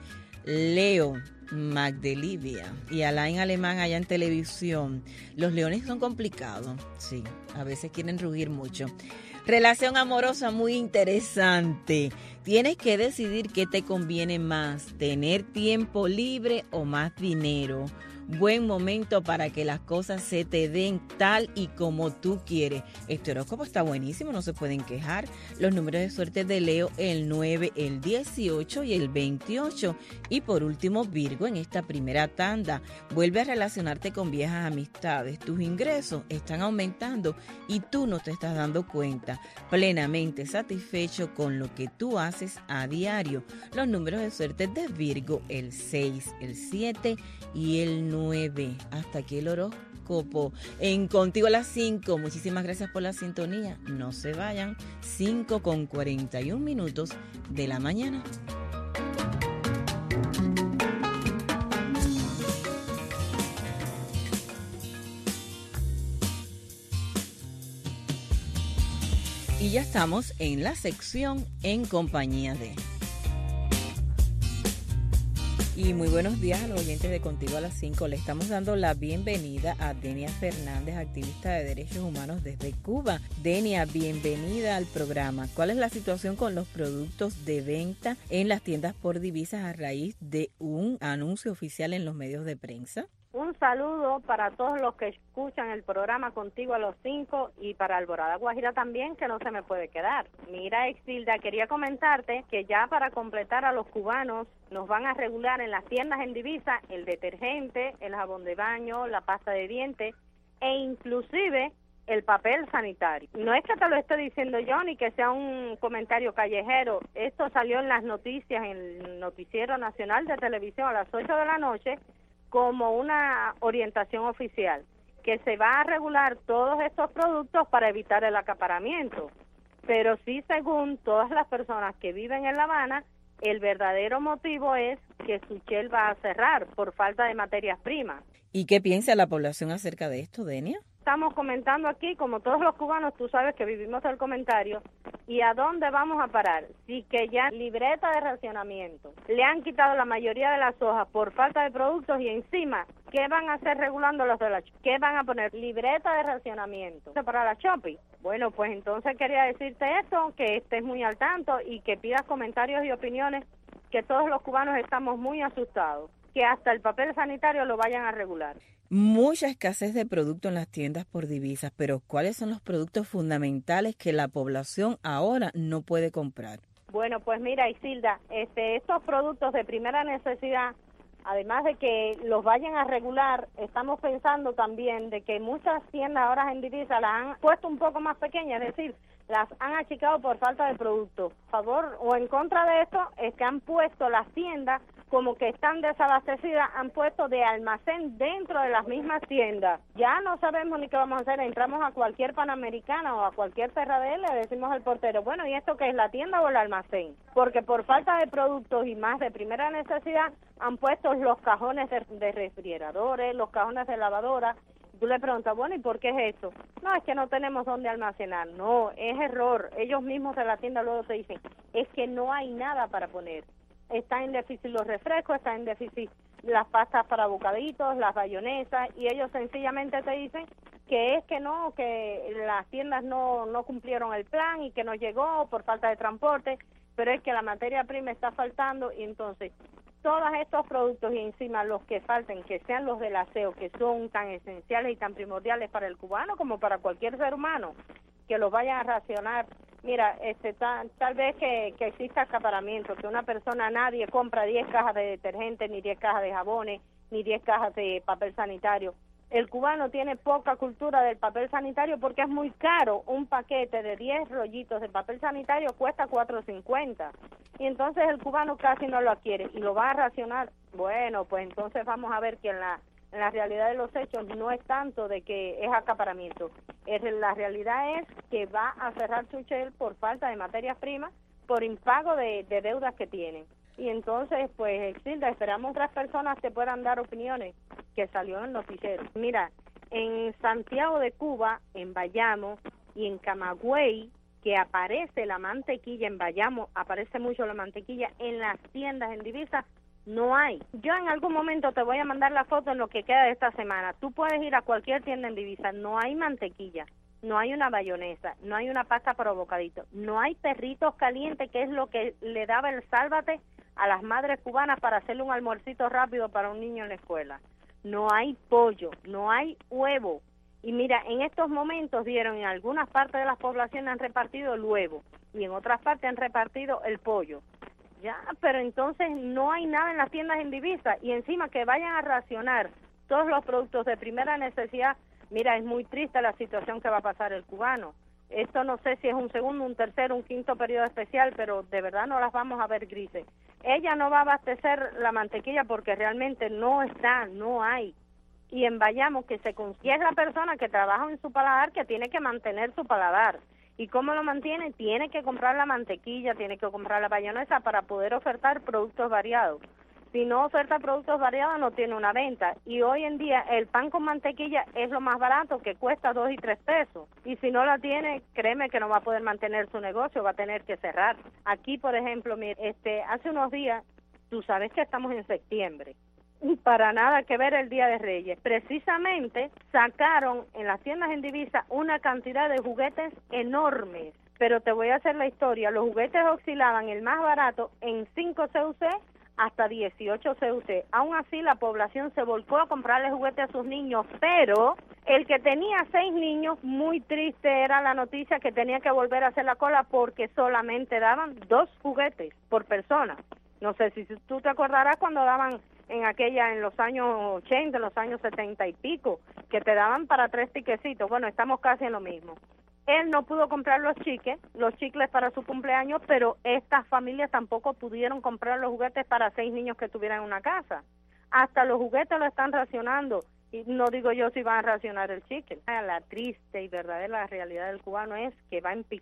Leo, Magdelivia y Alain Alemán allá en televisión. Los leones son complicados, sí, a veces quieren rugir mucho. Relación amorosa muy interesante. Tienes que decidir qué te conviene más, tener tiempo libre o más dinero. Buen momento para que las cosas se te den tal y como tú quieres. Este horóscopo está buenísimo, no se pueden quejar. Los números de suerte de Leo, el 9, el 18 y el 28. Y por último, Virgo, en esta primera tanda, vuelve a relacionarte con viejas amistades. Tus ingresos están aumentando y tú no te estás dando cuenta. Plenamente satisfecho con lo que tú haces a diario. Los números de suerte de Virgo, el 6, el 7 y el 9. Hasta aquí el horóscopo en Contigo a las 5. Muchísimas gracias por la sintonía. No se vayan. 5:41 de la mañana. Y ya estamos en la sección En Compañía de. Y muy buenos días a los oyentes de Contigo a las 5. Le estamos dando la bienvenida a Denia Fernández, activista de derechos humanos desde Cuba. Denia, bienvenida al programa. ¿Cuál es la situación con los productos de venta en las tiendas por divisas a raíz de un anuncio oficial en los medios de prensa? Un saludo para todos los que escuchan el programa Contigo a los 5 y para Alborada Guajira también, que no se me puede quedar. Mira, Exilda, quería comentarte que ya para completar a los cubanos nos van a regular en las tiendas en divisa el detergente, el jabón de baño, la pasta de dientes e inclusive el papel sanitario. No es que te lo esté diciendo yo ni que sea un comentario callejero. Esto salió en las noticias, en el Noticiero Nacional de Televisión a las 8 de la noche, como una orientación oficial, que se va a regular todos estos productos para evitar el acaparamiento. Pero sí, según todas las personas que viven en La Habana, el verdadero motivo es que Suchel va a cerrar por falta de materias primas. ¿Y qué piensa la población acerca de esto, Denia? Estamos comentando aquí, como todos los cubanos, tú sabes que vivimos del comentario, ¿y a dónde vamos a parar? Sí, que ya libreta de racionamiento, le han quitado la mayoría de las hojas por falta de productos y encima, ¿qué van a hacer regulando los de la Chopi? ¿Qué van a poner? Libreta de racionamiento para la Chopi. Bueno, pues entonces quería decirte esto, que estés muy al tanto y que pidas comentarios y opiniones, que todos los cubanos estamos muy asustados, que hasta el papel sanitario lo vayan a regular. Mucha escasez de productos en las tiendas por divisas, pero ¿cuáles son los productos fundamentales que la población ahora no puede comprar? Bueno, pues mira, Isilda, estos productos de primera necesidad, además de que los vayan a regular, estamos pensando también de que muchas tiendas ahora en divisa las han puesto un poco más pequeñas, es decir, las han achicado por falta de productos. A favor o en contra de esto es que han puesto las tiendas como que están desabastecidas, han puesto de almacén dentro de las mismas tiendas. Ya no sabemos ni qué vamos a hacer, entramos a cualquier Panamericana o a cualquier Ferradel, le decimos al portero, bueno, ¿y esto qué es, la tienda o el almacén? Porque por falta de productos y más de primera necesidad han puesto los cajones de refrigeradores, los cajones de lavadora. Tú le preguntas, bueno, ¿y por qué es eso? No, es que no tenemos dónde almacenar. No, es error. Ellos mismos de la tienda luego te dicen, es que no hay nada para poner. Está en déficit los refrescos, está en déficit las pastas para bocaditos, las bayonesas, y ellos sencillamente te dicen que es que no, que las tiendas no cumplieron el plan y que no llegó por falta de transporte, pero es que la materia prima está faltando, y entonces todos estos productos y encima los que falten, que sean los del aseo, que son tan esenciales y tan primordiales para el cubano como para cualquier ser humano, que los vayan a racionar. Mira, tal vez que exista acaparamiento, que una persona, nadie compra 10 cajas de detergente, ni 10 cajas de jabones, ni 10 cajas de papel sanitario. El cubano tiene poca cultura del papel sanitario porque es muy caro. Un paquete de 10 rollitos de papel sanitario cuesta $4.50. Y entonces el cubano casi no lo adquiere y lo va a racionar. Bueno, pues entonces vamos a ver que en la realidad de los hechos no es tanto de que es acaparamiento. La realidad es que va a cerrar Tuchel por falta de materias primas, por impago de deudas que tienen. Y entonces, pues, Exilda, esperamos que otras personas te puedan dar opiniones que salió en el noticiero. Mira, en Santiago de Cuba, en Bayamo y en Camagüey, que aparece la mantequilla, en Bayamo aparece mucho la mantequilla, en las tiendas en divisa no hay. Yo en algún momento te voy a mandar la foto en lo que queda de esta semana. Tú puedes ir a cualquier tienda en divisa, no hay mantequilla, no hay una bayonesa, no hay una pasta para bocadito, no hay perritos calientes, que es lo que le daba el sálvate a las madres cubanas para hacerle un almuercito rápido para un niño en la escuela. No hay pollo, no hay huevo. Y mira, en estos momentos vieron en algunas partes de las poblaciones han repartido el huevo y en otras partes han repartido el pollo. Ya, pero entonces no hay nada en las tiendas en divisa y encima que vayan a racionar todos los productos de primera necesidad. Mira, es muy triste la situación que va a pasar el cubano. Esto no sé si es un segundo, un tercero, un quinto periodo especial, pero de verdad no las vamos a ver grises. Ella no va a abastecer la mantequilla porque realmente no está, no hay. Y en Bayamo que se consigue, es la persona que trabaja en su paladar que tiene que mantener su paladar. ¿Y cómo lo mantiene? Tiene que comprar la mantequilla, tiene que comprar la bayonesa para poder ofertar productos variados. Si no oferta productos variados, no tiene una venta. Y hoy en día el pan con mantequilla es lo más barato, que cuesta 2 y 3 pesos. Y si no la tiene, créeme que no va a poder mantener su negocio, va a tener que cerrar. Aquí, por ejemplo, hace unos días, tú sabes que estamos en septiembre. Para nada que ver el Día de Reyes. Precisamente sacaron en las tiendas en divisa una cantidad de juguetes enormes. Pero te voy a hacer la historia. Los juguetes oscilaban el más barato en 5 CUC hasta 18 CUC. Aún así la población se volcó a comprarle juguetes a sus niños, pero el que tenía 6 niños, muy triste era la noticia que tenía que volver a hacer la cola porque solamente daban 2 juguetes por persona. No sé si tú te acordarás cuando daban en los años 80, en los años 70 y pico, que te daban para 3 tiquecitos. Bueno, estamos casi en lo mismo. Él no pudo comprar los chicles para su cumpleaños, pero estas familias tampoco pudieron comprar los juguetes para 6 niños que tuvieran en una casa. Hasta los juguetes lo están racionando, y no digo yo si van a racionar el chicle. La triste y verdadera realidad del cubano es que va en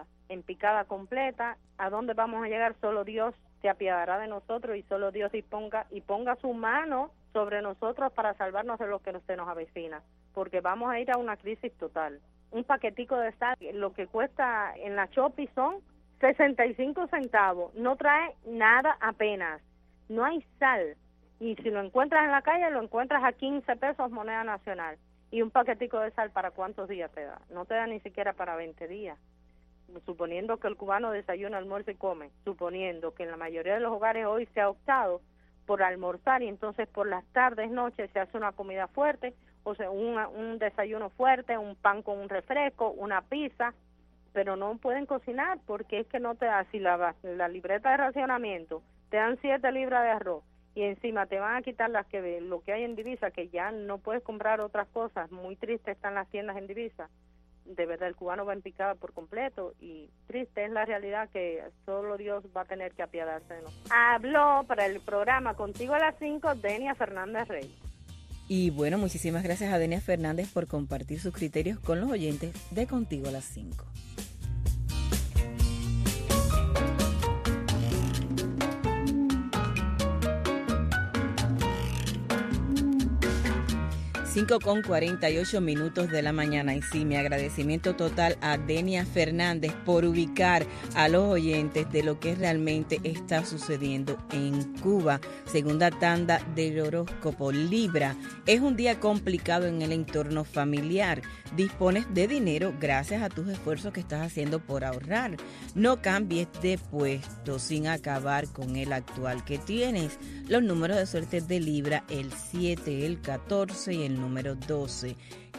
picada completa. ¿A dónde vamos a llegar? Solo Dios se apiadará de nosotros y solo Dios ponga su mano sobre nosotros para salvarnos de lo que se nos avecina, porque vamos a ir a una crisis total. Un paquetico de sal, lo que cuesta en la Shopee son 65 centavos, no trae nada apenas, no hay sal, y si lo encuentras en la calle lo encuentras a 15 pesos moneda nacional, y un paquetico de sal ¿para cuántos días te da? No te da ni siquiera para 20 días, suponiendo que el cubano desayuna, almuerza y come, suponiendo que en la mayoría de los hogares hoy se ha optado por almorzar y entonces por las tardes, noches se hace una comida fuerte, o sea, un desayuno fuerte, un pan con un refresco, una pizza, pero no pueden cocinar porque es que no te da, si la libreta de racionamiento te dan 7 libras de arroz y encima te van a quitar lo que hay en divisa, que ya no puedes comprar otras cosas, muy triste están las tiendas en divisa. De verdad el cubano va en picada por completo y triste es la realidad que solo Dios va a tener que apiadarse de nosotros. Habló para el programa Contigo a las 5 Denia Fernández Rey. Y bueno, muchísimas gracias a Denia Fernández por compartir sus criterios con los oyentes de Contigo a las 5. 5:48 de la mañana. Y sí, mi agradecimiento total a Denia Fernández por ubicar a los oyentes de lo que realmente está sucediendo en Cuba. Segunda tanda del horóscopo. Libra, es un día complicado en el entorno familiar. Dispones de dinero gracias a tus esfuerzos que estás haciendo por ahorrar. No cambies de puesto sin acabar con el actual que tienes. Los números de suerte de Libra, el 7, el 14 y el número 12.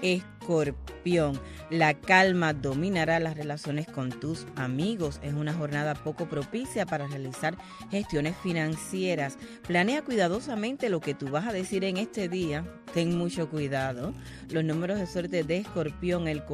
Escorpión, la calma dominará las relaciones con tus amigos. Es una jornada poco propicia para realizar gestiones financieras. Planea cuidadosamente lo que tú vas a decir en este día. Ten mucho cuidado. Los números de suerte de Escorpión, el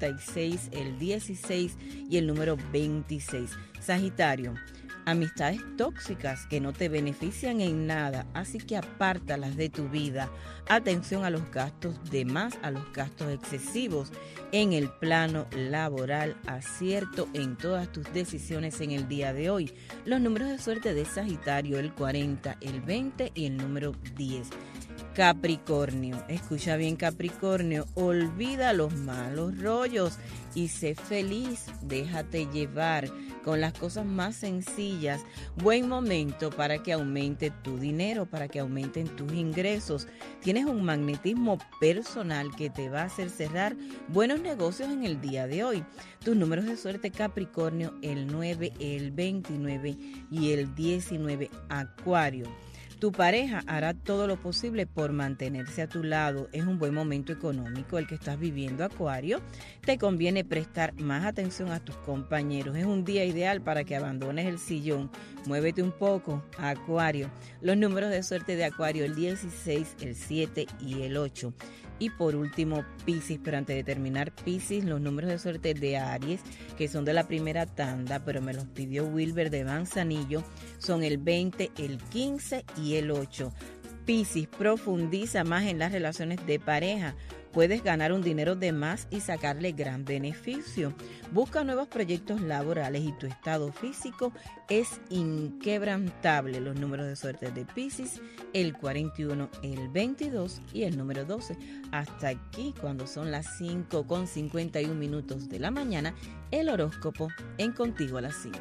46, el 16 y el número 26. Sagitario, amistades tóxicas que no te benefician en nada, así que apártalas de tu vida. Atención a los gastos de más, a los gastos excesivos. En el plano laboral, acierto en todas tus decisiones en el día de hoy. Los números de suerte de Sagitario, el 40, el 20 y el número 10. Capricornio, escucha bien Capricornio, olvida los malos rollos y sé feliz, déjate llevar con las cosas más sencillas. Buen momento para que aumente tu dinero, para que aumenten tus ingresos. Tienes un magnetismo personal que te va a hacer cerrar buenos negocios en el día de hoy. Tus números de suerte Capricornio, el 9, el 29 y el 19. Acuario, tu pareja hará todo lo posible por mantenerse a tu lado. Es un buen momento económico el que estás viviendo, Acuario. Te conviene prestar más atención a tus compañeros. Es un día ideal para que abandones el sillón. Muévete un poco, Acuario. Los números de suerte de Acuario, el 16, el 7 y el 8. Y por último, Piscis, pero antes de terminar, Piscis, los números de suerte de Aries, que son de la primera tanda, pero me los pidió Wilber de Manzanillo, son el 20, el 15 y el 8. Piscis, profundiza más en las relaciones de pareja. Puedes ganar un dinero de más y sacarle gran beneficio. Busca nuevos proyectos laborales y tu estado físico es inquebrantable. Los números de suerte de Piscis, el 41, el 22 y el número 12. Hasta aquí, cuando son las 5:51 de la mañana, el horóscopo en Contigo a las 5.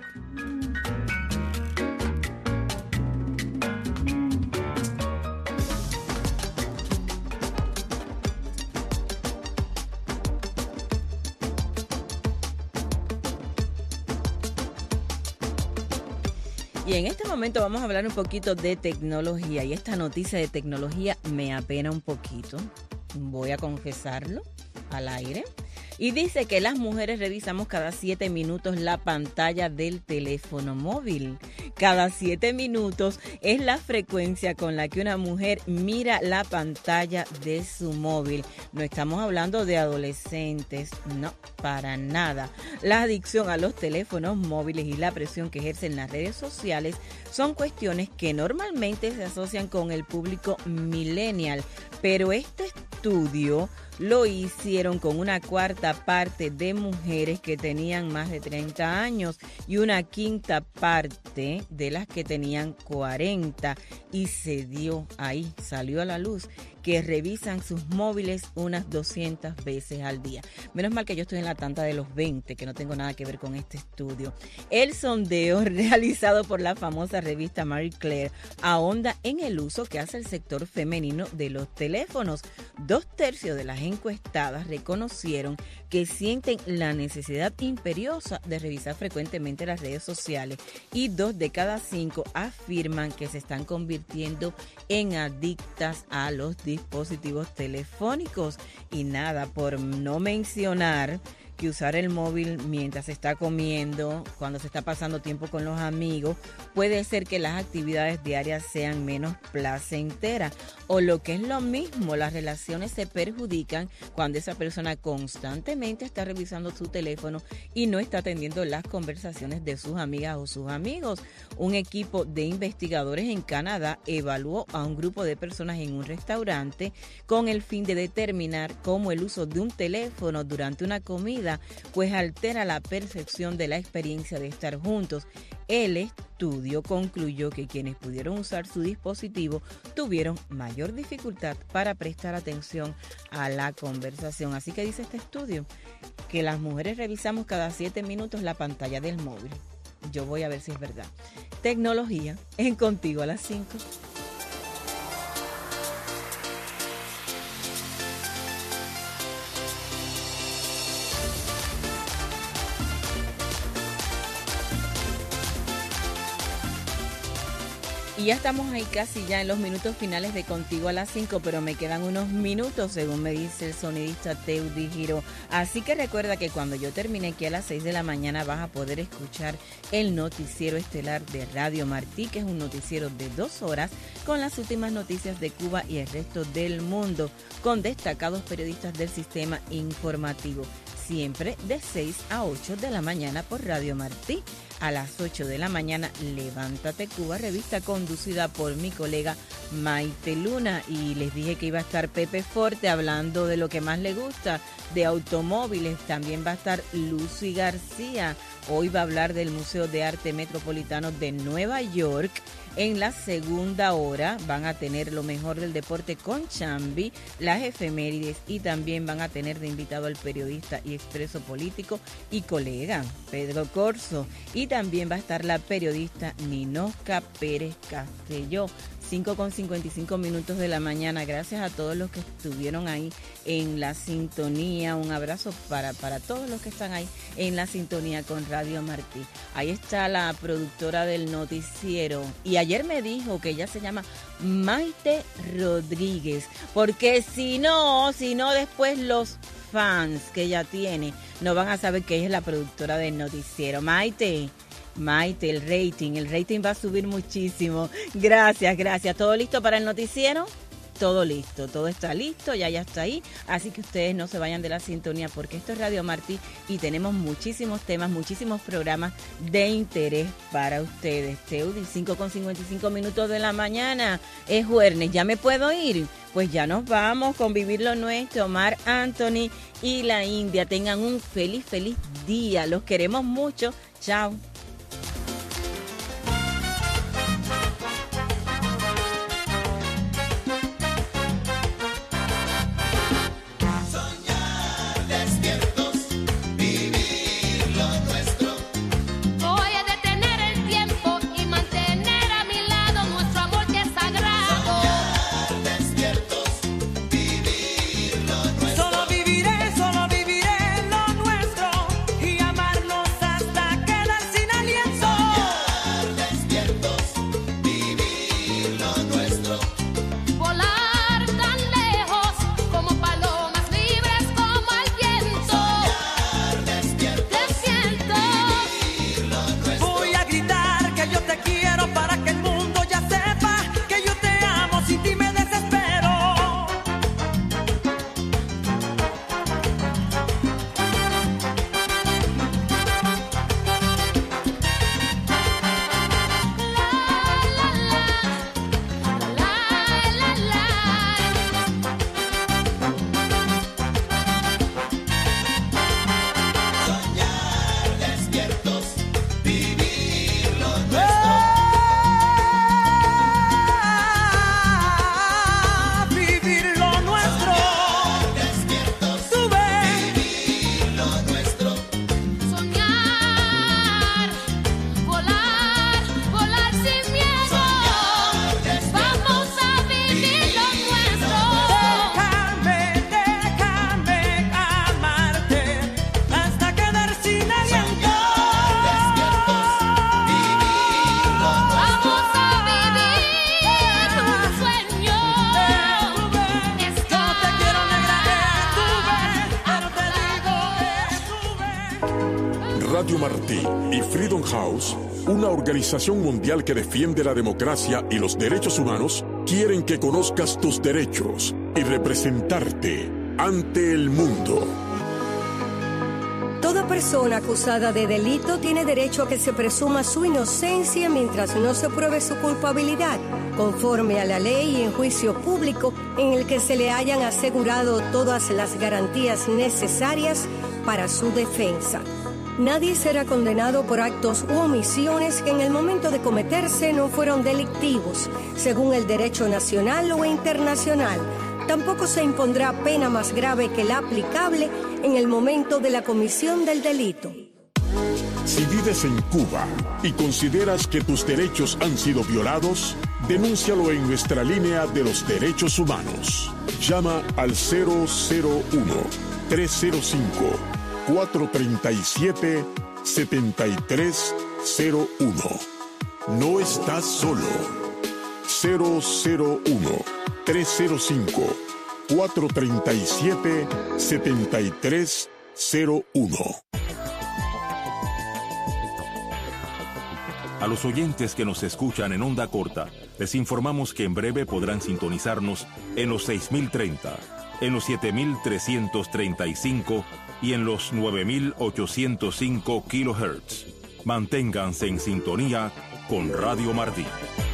Y en este momento vamos a hablar un poquito de tecnología, y esta noticia de tecnología me apena un poquito, voy a confesarlo al aire. Y dice que las mujeres revisamos cada 7 minutos la pantalla del teléfono móvil. Cada 7 minutos es la frecuencia con la que una mujer mira la pantalla de su móvil. No estamos hablando de adolescentes, no, para nada. La adicción a los teléfonos móviles y la presión que ejercen las redes sociales son cuestiones que normalmente se asocian con el público millennial, pero este estudio lo hicieron con una cuarta parte de mujeres que tenían más de 30 años y una quinta parte de las que tenían 40, y se dio ahí, salió a la luz que revisan sus móviles unas 200 veces al día. Menos mal que yo estoy en la tanda de los 20, que no tengo nada que ver con este estudio. El sondeo realizado por la famosa revista Marie Claire ahonda en el uso que hace el sector femenino de los teléfonos. 2/3 de las encuestadas reconocieron que sienten la necesidad imperiosa de revisar frecuentemente las redes sociales, y 2 de cada 5 afirman que se están convirtiendo en adictas a los dispositivos telefónicos. Y nada, por no mencionar que usar el móvil mientras se está comiendo, cuando se está pasando tiempo con los amigos, puede ser que las actividades diarias sean menos placenteras, o lo que es lo mismo, las relaciones se perjudican cuando esa persona constantemente está revisando su teléfono y no está atendiendo las conversaciones de sus amigas o sus amigos. Un equipo de investigadores en Canadá evaluó a un grupo de personas en un restaurante con el fin de determinar cómo el uso de un teléfono durante una comida vida, pues altera la percepción de la experiencia de estar juntos. El estudio concluyó que quienes pudieron usar su dispositivo tuvieron mayor dificultad para prestar atención a la conversación. Así que dice este estudio que las mujeres revisamos cada 7 minutos la pantalla del móvil. Yo voy a ver si es verdad. Tecnología en Contigo a las 5. Y ya estamos ahí casi ya en los minutos finales de Contigo a las 5, pero me quedan unos minutos, según me dice el sonidista Teudi Giro. Así que recuerda que cuando yo termine aquí a las 6 de la mañana vas a poder escuchar el noticiero estelar de Radio Martí, que es un noticiero de 2 horas con las últimas noticias de Cuba y el resto del mundo, con destacados periodistas del sistema informativo. Siempre de 6 a 8 de la mañana por Radio Martí. A las 8 de la mañana, Levántate Cuba, revista conducida por mi colega Maite Luna. Y les dije que iba a estar Pepe Forte hablando de lo que más le gusta, de automóviles. También va a estar Lucy García. Hoy va a hablar del Museo de Arte Metropolitano de Nueva York. En la segunda hora van a tener lo mejor del deporte con Chambi, las efemérides, y también van a tener de invitado al periodista y expreso político y colega Pedro Corso. Y también va a estar la periodista Ninosca Pérez Castelló. 5:55 de la mañana. Gracias a todos los que estuvieron ahí en la sintonía. Un abrazo para todos los que están ahí en la sintonía con Radio Martí. Ahí está la productora del noticiero. Y ayer me dijo que ella se llama Maite Rodríguez, porque si no después los fans que ella tiene no van a saber que ella es la productora del noticiero. Maite, el rating va a subir muchísimo. Gracias. ¿Todo listo para el noticiero? Todo listo, todo está listo, ya está ahí. Así que ustedes no se vayan de la sintonía, porque esto es Radio Martí y tenemos muchísimos temas, muchísimos programas de interés para ustedes. Teudi, 5:55 de la mañana. Es jueves, ¿ya me puedo ir? Pues ya nos vamos con Vivir lo Nuestro, Omar Anthony y la India. Tengan un feliz día. Los queremos mucho. Chao. Radio Martí y Freedom House, una organización mundial que defiende la democracia y los derechos humanos, quieren que conozcas tus derechos y representarte ante el mundo. Toda persona acusada de delito tiene derecho a que se presuma su inocencia mientras no se pruebe su culpabilidad, conforme a la ley y en juicio público en el que se le hayan asegurado todas las garantías necesarias para su defensa. Nadie será condenado por actos u omisiones que en el momento de cometerse no fueron delictivos, según el derecho nacional o internacional. Tampoco se impondrá pena más grave que la aplicable en el momento de la comisión del delito. Si vives en Cuba y consideras que tus derechos han sido violados, denúncialo en nuestra línea de los derechos humanos. Llama al 001-305-437-7301. No estás solo. 001-305-437-7301. A los oyentes que nos escuchan en onda corta, les informamos que en breve podrán sintonizarnos en los 6030, en los 7335 y en los 9805 kHz. Manténganse en sintonía con Radio Martí.